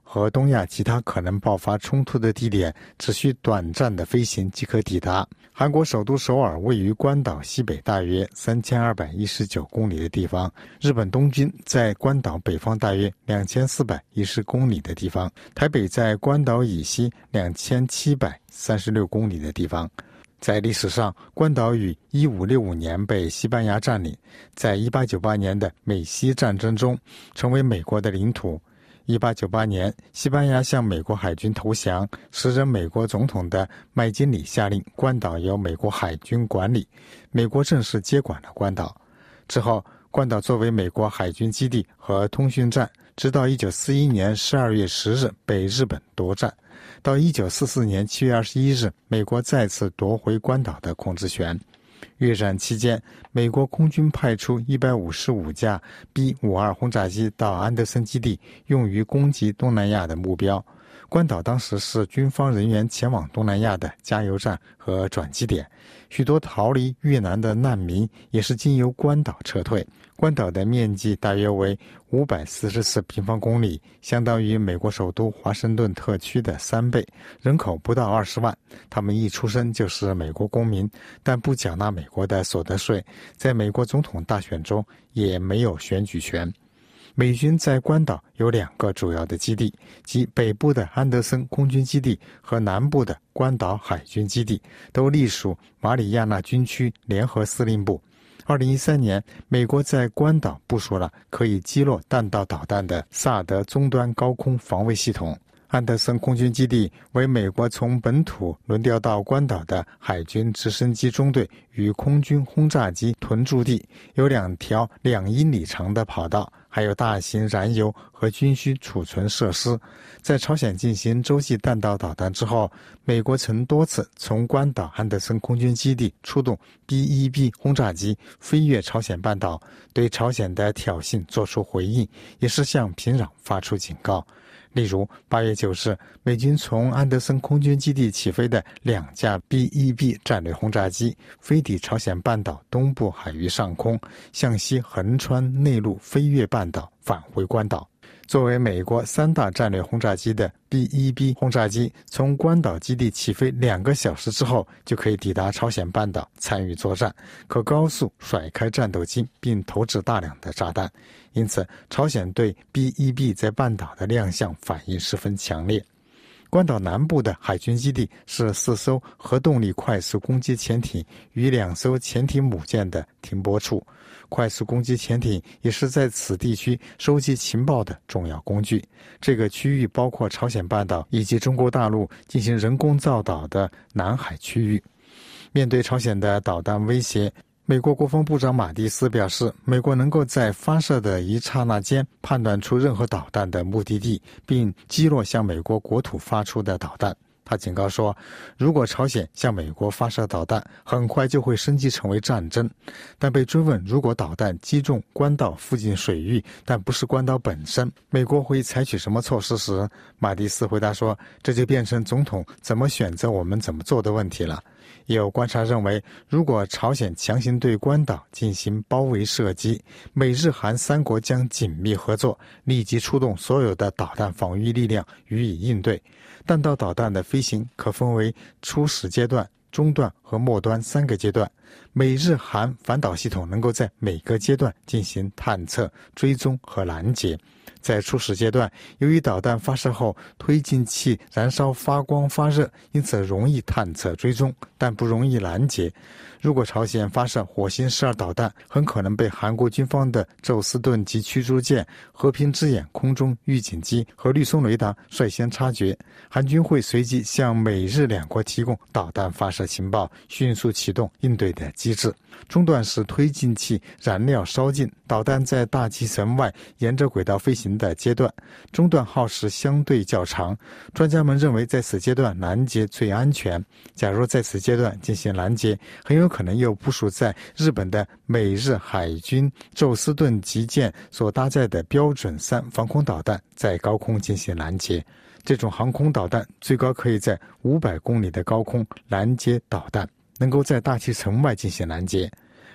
和东亚其他可能爆发冲突的地点只需短暂的飞行即可抵达。韩国首都首尔位于关岛西北大约三千二百一十九公里的地方，日本东京在关岛北方大约两千四百一十公里的地方，台北在关岛以西两千七百三十六公里的地方。在历史上，关岛于一五六五年被西班牙占领，在一八九八年的美西战争中成为美国的领土。一八九八年，西班牙向美国海军投降，时任美国总统的麦金里下令关岛由美国海军管理，美国正式接管了关岛。之后，关岛作为美国海军基地和通讯站，直到一九四一年十二月十日被日本夺占。到一九四四年七月二十一日，美国再次夺回关岛的控制权。越战期间，美国空军派出一百五十五架 B 五十二 轰炸机到安德森基地，用于攻击东南亚的目标。关岛当时是军方人员前往东南亚的加油站和转机点，许多逃离越南的难民也是经由关岛撤退。关岛的面积大约为五百四十四平方公里，相当于美国首都华盛顿特区的三倍，人口不到二十万。他们一出生就是美国公民，但不缴纳美国的所得税，在美国总统大选中也没有选举权。美军在关岛有两个主要的基地，即北部的安德森空军基地和南部的关岛海军基地，都隶属马里亚纳军区联合司令部。二零一三年，美国在关岛部署了可以击落弹道导弹的萨德终端高空防卫系统。安德森空军基地为美国从本土轮调到关岛的海军直升机中队与空军轰炸机屯驻地，有两条两英里长的跑道，还有大型燃油和军需储存设施。在朝鲜进行洲际弹道导弹之后，美国曾多次从关岛安德森空军基地出动 B 一 B 轰炸机飞越朝鲜半岛，对朝鲜的挑衅作出回应，也是向平壤发出警告。例如，八月九日，美军从安德森空军基地起飞的两架 B 一 B 战略轰炸机飞抵朝鲜半岛东部海域上空，向西横穿内陆，飞越半岛，返回关岛。作为美国三大战略轰炸机的 B 一 B 轰炸机，从关岛基地起飞两个小时之后，就可以抵达朝鲜半岛参与作战，可高速甩开战斗机并投掷大量的炸弹。因此，朝鲜对 B 一 B 在半岛的亮相反应十分强烈。关岛南部的海军基地是四艘核动力快速攻击潜艇与两艘潜艇母舰的停泊处。快速攻击潜艇也是在此地区收集情报的重要工具。这个区域包括朝鲜半岛以及中国大陆进行人工造岛的南海区域。面对朝鲜的导弹威胁，美国国防部长马蒂斯表示，美国能够在发射的一刹那间判断出任何导弹的目的地，并击落向美国国土发出的导弹。他警告说，如果朝鲜向美国发射导弹，很快就会升级成为战争。但被追问如果导弹击中关岛附近水域，但不是关岛本身，美国会采取什么措施时，马蒂斯回答说，这就变成总统怎么选择我们怎么做的问题了。也有观察认为，如果朝鲜强行对关岛进行包围射击，美日韩三国将紧密合作，立即出动所有的导弹防御力量予以应对。弹道导弹的飞行可分为初始阶段、中段和末端三个阶段，美日韩反导系统能够在每个阶段进行探测、追踪和拦截。在初始阶段，由于导弹发射后推进器燃烧发光发热，因此容易探测追踪，但不容易拦截。如果朝鲜发射火星十二导弹，很可能被韩国军方的宙斯盾级驱逐舰、和平之眼空中预警机和绿松雷达率先察觉，韩军会随即向美日两国提供导弹发射情报，迅速启动应对的机制。中段是推进器燃料烧尽，导弹在大气层外沿着轨道飞行的阶段，中段耗时相对较长。专家们认为，在此阶段拦截最安全。假如在此阶段进行拦截，很有可能又部署在日本的美日海军宙斯盾级舰所搭载的标准三防空导弹在高空进行拦截。这种航空导弹最高可以在五百公里的高空拦截导弹，能够在大气层外进行拦截。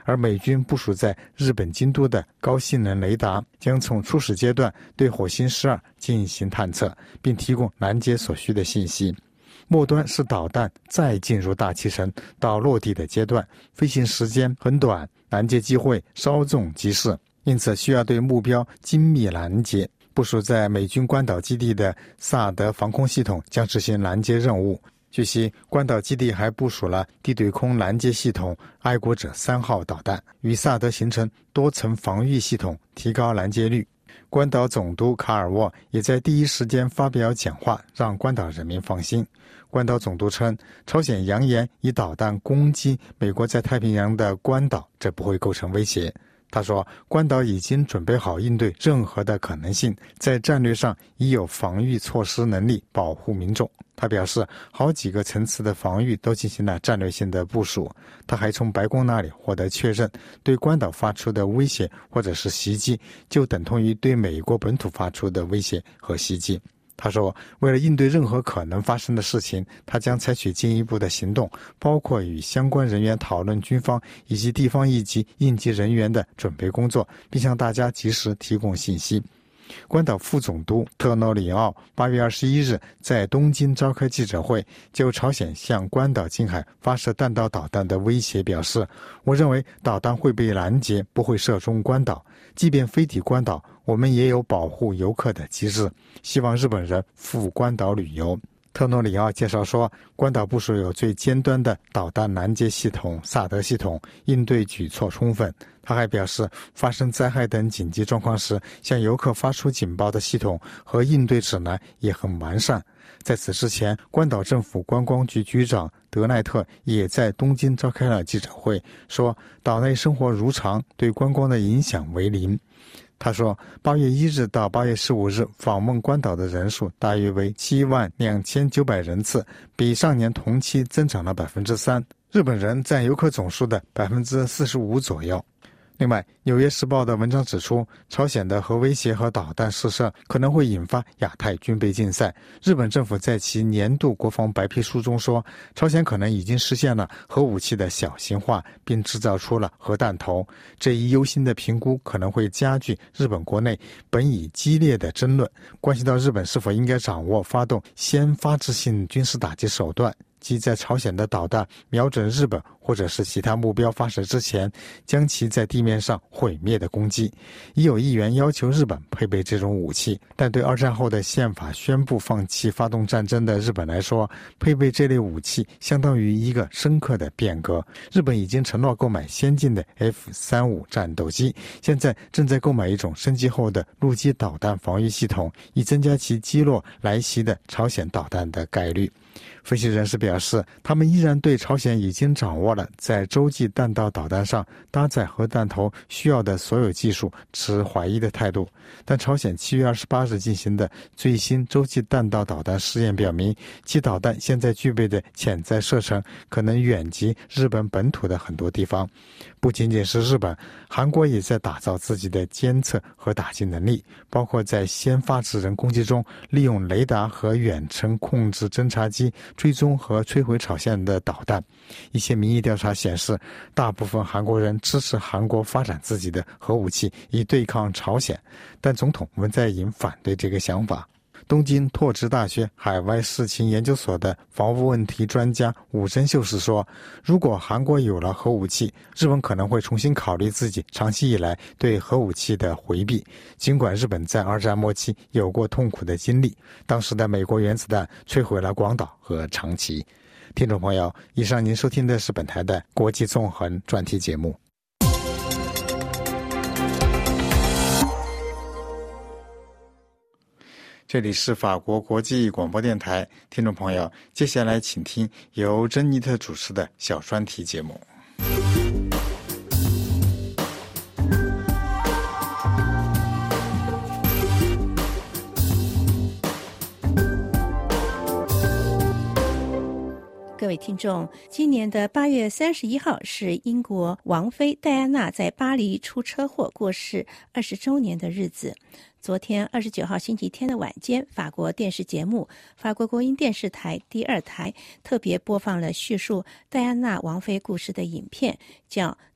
而美军部署在日本京都的高性能雷达将从初始阶段对火星十二进行探测，并提供拦截所需的信息。末端是导弹再进入大气层到落地的阶段，飞行时间很短，拦截机会稍纵即逝，因此需要对目标精密拦截。部署在美军关岛基地的萨德防空系统将执行拦截任务。据悉，关岛基地还部署了地对空拦截系统爱国者三号导弹，与萨德形成多层防御系统，提高拦截率。关岛总督卡尔沃也在第一时间发表讲话，让关岛人民放心。关岛总督称，朝鲜扬言以导弹攻击美国在太平洋的关岛，这不会构成威胁。他说，关岛已经准备好应对任何的可能性，在战略上已有防御措施能力保护民众。他表示，好几个层次的防御都进行了战略性的部署。他还从白宫那里获得确认，对关岛发出的威胁或者是袭击，就等同于对美国本土发出的威胁和袭击。他说，为了应对任何可能发生的事情，他将采取进一步的行动，包括与相关人员讨论军方以及地方一级应急人员的准备工作，并向大家及时提供信息。关岛副总督特诺里奥八月二十一日在东京召开记者会，就朝鲜向关岛近海发射弹道导弹的威胁表示，我认为导弹会被拦截，不会射中关岛，即便飞抵关岛，我们也有保护游客的机制，希望日本人赴关岛旅游。特诺里奥介绍说，关岛部署有最尖端的导弹拦截系统萨德系统，应对举措充分。他还表示，发生灾害等紧急状况时，向游客发出警报的系统和应对指南也很完善。在此之前，关岛政府观光局局长德奈特也在东京召开了记者会，说岛内生活如常，对观光的影响为零。他说，八月一日到八月十五日访问关岛的人数大约为七万两千九百人次，比上年同期增长了百分之三，日本人占游客总数的百分之四十五左右。另外，《纽约时报》的文章指出，朝鲜的核威胁和导弹试射可能会引发亚太军备竞赛。日本政府在其年度国防白皮书中说，朝鲜可能已经实现了核武器的小型化，并制造出了核弹头。这一忧心的评估可能会加剧日本国内本已激烈的争论，关系到日本是否应该掌握发动先发制性军事打击手段，即在朝鲜的导弹瞄准日本或者是其他目标发射之前，将其在地面上毁灭的攻击。已有议员要求日本配备这种武器，但对二战后的宪法宣布放弃发动战争的日本来说，配备这类武器相当于一个深刻的变革。日本已经承诺购买先进的 F 三十五 战斗机，现在正在购买一种升级后的陆基导弹防御系统，以增加其击落来袭的朝鲜导弹的概率。分析人士表示，他们依然对朝鲜已经掌握了在洲际弹道导弹上搭载核弹头需要的所有技术持怀疑的态度。但朝鲜七月二十八日进行的最新洲际弹道导弹试验表明，其导弹现在具备的潜在射程可能远及日本本土的很多地方。不仅仅是日本，韩国也在打造自己的监测和打击能力，包括在先发制人攻击中利用雷达和远程控制侦察机追踪和摧毁朝鲜的导弹。一些民意调查显示，大部分韩国人支持韩国发展自己的核武器以对抗朝鲜，但总统文在寅反对这个想法。东京拓殖大学海外事情研究所的防务问题专家武真秀士说，如果韩国有了核武器，日本可能会重新考虑自己长期以来对核武器的回避。尽管日本在二战末期有过痛苦的经历，当时的美国原子弹摧毁了广岛和长崎。听众朋友，以上您收听的是本台的国际纵横专题节目。这里是法国国际广播电台，听众朋友，接下来请听由珍妮特主持的小专题节目。 各位听众，今年的八月三十一号是英国王妃戴安娜在巴黎出车祸过世二十周年的日子。昨天二十九号星期天的晚间，法国电视节目法国国营电视台第二台特别播放了叙述戴安娜王妃故事的影片，叫《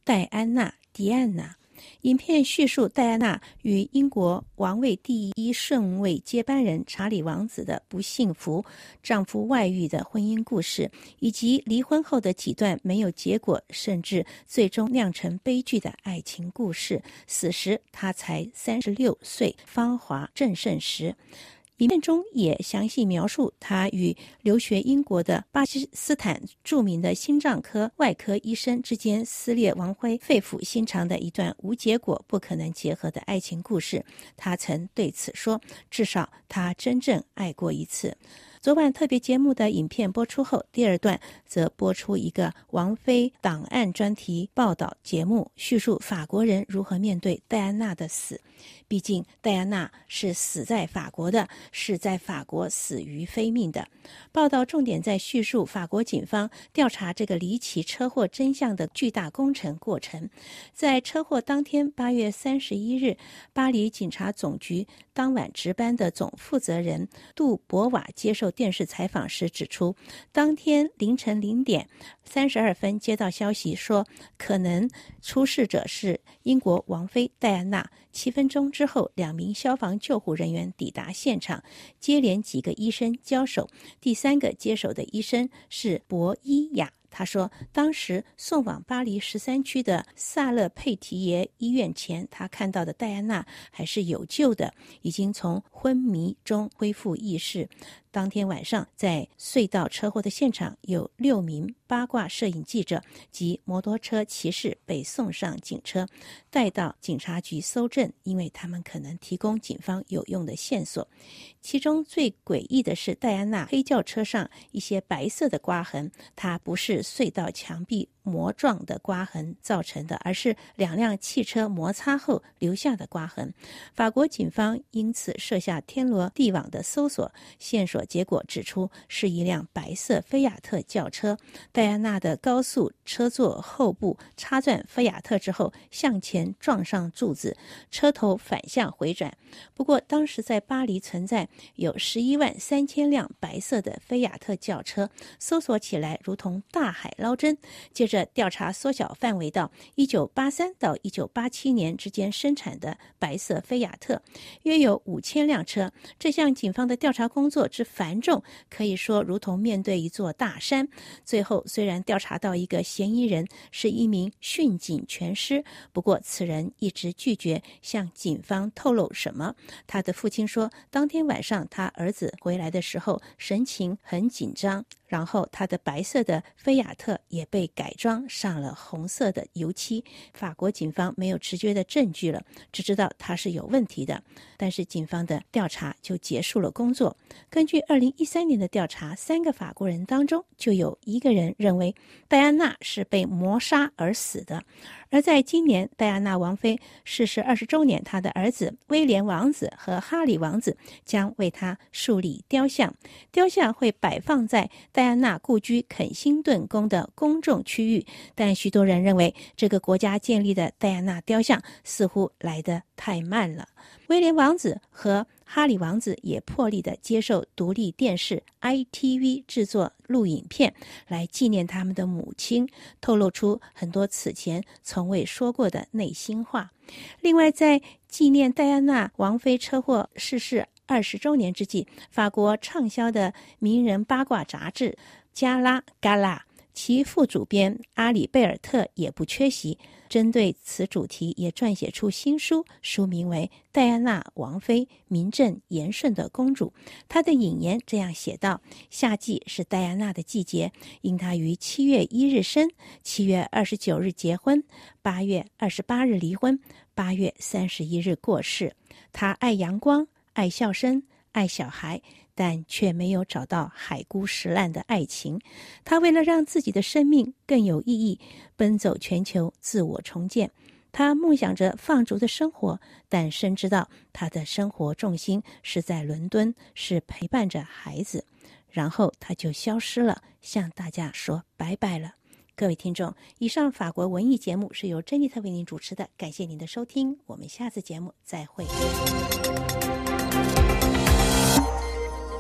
戴安娜迪安娜。影片叙述戴安娜与英国王位第一顺位接班人查理王子的不幸福、丈夫外遇的婚姻故事，以及离婚后的几段没有结果甚至最终酿成悲剧的爱情故事。死时她才三十六岁，芳华正盛时。影片中也详细描述他与留学英国的巴基斯坦著名的心脏科外科医生之间撕裂王妃肺腑心肠的一段无结果、不可能结合的爱情故事。他曾对此说，至少他真正爱过一次。昨晚特别节目的影片播出后，第二段则播出一个王妃档案专题报道节目，叙述法国人如何面对戴安娜的死。毕竟戴安娜是死在法国的，是在法国死于非命的。报道重点在叙述法国警方调查这个离奇车祸真相的巨大工程过程。在车祸当天八月三十一日，巴黎警察总局当晚值班的总负责人杜博瓦接受电视采访时指出，当天凌晨零点三十二分接到消息说，可能出事者是英国王妃戴安娜。七分钟之后，两名消防救护人员抵达现场，接连几个医生交手。第三个接手的医生是博伊亚。他说，当时送往巴黎十三区的萨勒佩提耶医院前，他看到的戴安娜还是有救的，已经从昏迷中恢复意识。当天晚上，在隧道车祸的现场，有六名八卦摄影记者及摩托车骑士被送上警车，带到警察局搜证，因为他们可能提供警方有用的线索。其中最诡异的是戴安娜黑轿车上一些白色的刮痕，它不是隧道墙壁膜状的刮痕造成的，而是两辆汽车摩擦后留下的刮痕。法国警方因此设下天罗地网的搜索，线索结果指出是一辆白色菲亚特轿车。戴安娜的高速车座后部插转菲亚特之后向前撞上柱子，车头反向回转。不过当时在巴黎存在有十一万三千辆白色的菲亚特轿车，搜索起来如同大海捞针。接着调查缩小范围到一九八三到一九八七年之间生产的白色菲亚特，约有五千辆车。这项警方的调查工作之繁重，可以说如同面对一座大山。最后虽然调查到一个嫌疑人是一名殉警拳师，不过此人一直拒绝向警方透露什么。他的父亲说，当天晚上他儿子回来的时候神情很紧张，然后他的白色的菲亚特也被改装上了红色的油漆。法国警方没有直接的证据了，只知道他是有问题的，但是警方的调查就结束了工作。根据二零一三年的调查，三个法国人当中就有一个人认为戴安娜是被谋杀而死的。而在今年戴安娜王妃逝世二十周年，她的儿子威廉王子和哈里王子将为她树立雕像，雕像会摆放在戴安娜故居肯辛顿宫的公众区域，但许多人认为这个国家建立的戴安娜雕像似乎来得太慢了。威廉王子和哈里王子也破例地接受独立电视 I T V 制作录影片来纪念他们的母亲，透露出很多此前从未说过的内心话。另外，在纪念戴安娜王妃车祸逝世二十周年之际，法国畅销的名人八卦杂志加拉嘎拉其副主编阿里贝尔特也不缺席，针对此主题也撰写出新书，书名为《戴安娜王妃名正言顺的公主》。他的引言这样写道：夏季是戴安娜的季节，因她于七月一日生，七月二十九日结婚，八月二十八日离婚，八月三十一日过世。她爱阳光，爱笑声，爱小孩，但却没有找到海枯石烂的爱情。他为了让自己的生命更有意义，奔走全球自我重建。他梦想着放逐的生活，但深知道他的生活重心是在伦敦，是陪伴着孩子。然后他就消失了，向大家说拜拜了。各位听众，以上法国文艺节目是由珍妮特为您主持的，感谢您的收听，我们下次节目再会。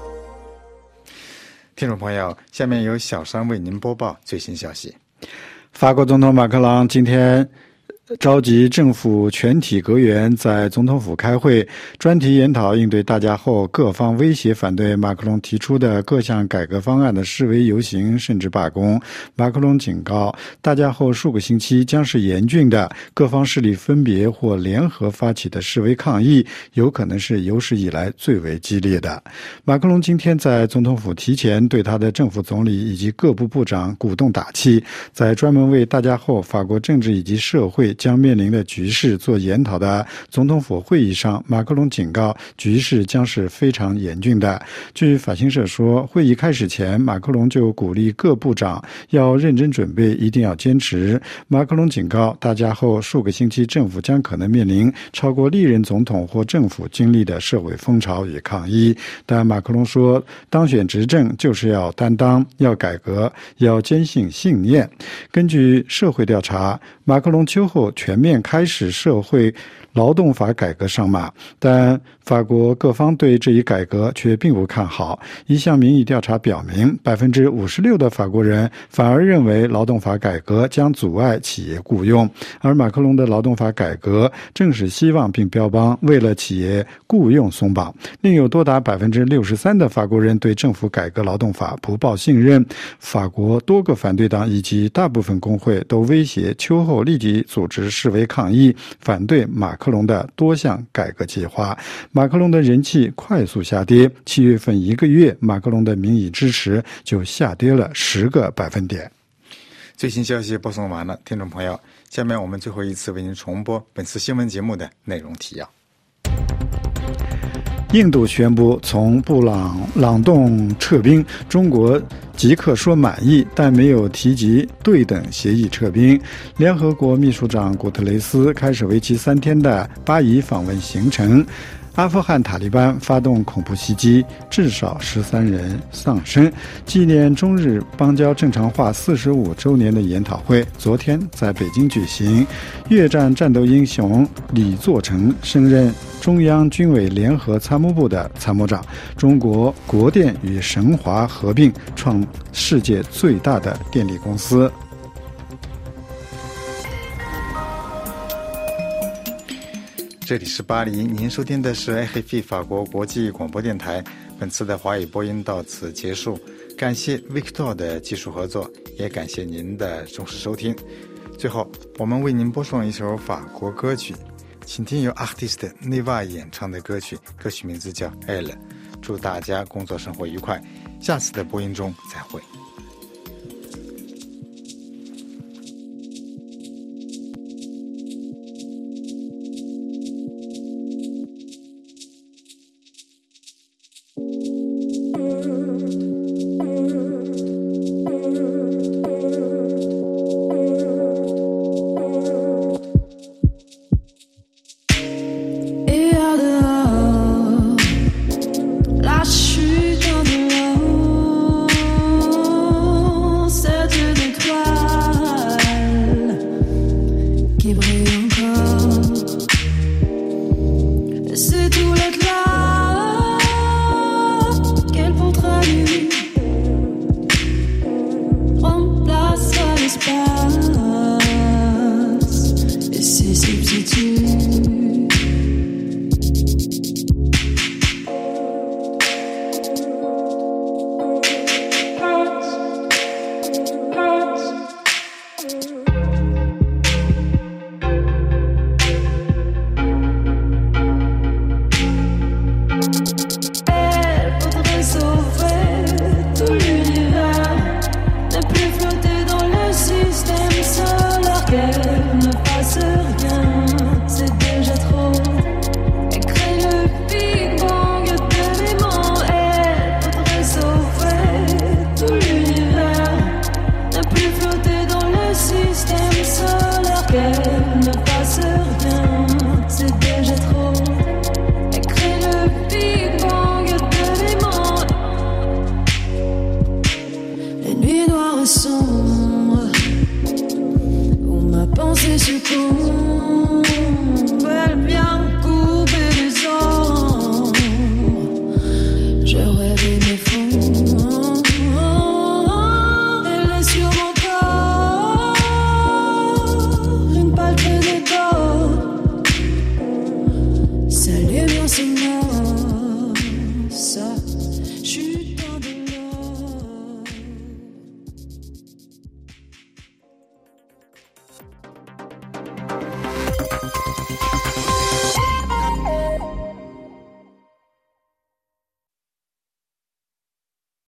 听众朋友，下面由小山为您播报最新消息。 法国总统马克龙今天召集政府全体阁员在总统府开会，专题研讨应对大家后各方威胁反对马克龙提出的各项改革方案的示威游行甚至罢工。马克龙警告，大家后数个星期将是严峻的，各方势力分别或联合发起的示威抗议有可能是有史以来最为激烈的。马克龙今天在总统府提前对他的政府总理以及各部部长鼓动打气，在专门为大家后法国政治以及社会将面临的局势做研讨的总统府会议上，马克龙警告局势将是非常严峻的。据法新社说，会议开始前，马克龙就鼓励各部长要认真准备，一定要坚持。马克龙警告大家后数个星期政府将可能面临超过历任总统或政府经历的社会风潮与抗议，但马克龙说，当选执政就是要担当，要改革，要坚信信念。根据社会调查，马克龙秋后全面开始社会劳动法改革上马，但法国各方对这一改革却并不看好。一项民意调查表明， 百分之五十六 的法国人反而认为劳动法改革将阻碍企业雇用，而马克龙的劳动法改革正是希望并标榜为了企业雇用松绑。另有多达 百分之六十三 的法国人对政府改革劳动法不抱信任。法国多个反对党以及大部分工会都威胁秋后立即组织示威抗议，反对马克龙的多项改革计划。马克龙的人气快速下跌，七月份一个月，马克龙的民意支持就下跌了十个百分点。 最新消息播送完了，听众朋友，下面我们最后一次为您重播本次新闻节目的内容提要。 印度宣布从布朗朗洞撤兵，中国即刻说满意，但没有提及对等协议撤兵。联合国秘书长古特雷斯开始为期三天的巴以访问行程。阿富汗塔利班发动恐怖袭击，至少十三人丧生。纪念中日邦交正常化四十五周年的研讨会昨天在北京举行。越战战斗英雄李作成升任中央军委联合参谋部的参谋长。中国国电与神华合并，创世界最大的电力公司。 这里是巴黎，您收听的是 F P 法国国际广播电台。本次的华语播音到此结束，感谢 Victor 的技术合作，也感谢您的忠实收听。最后，我们为您播送一首法国歌曲，请听由 Artiste Neva 演唱的歌曲，歌曲名字叫 Elle。祝大家工作生活愉快，下次的播音中再会。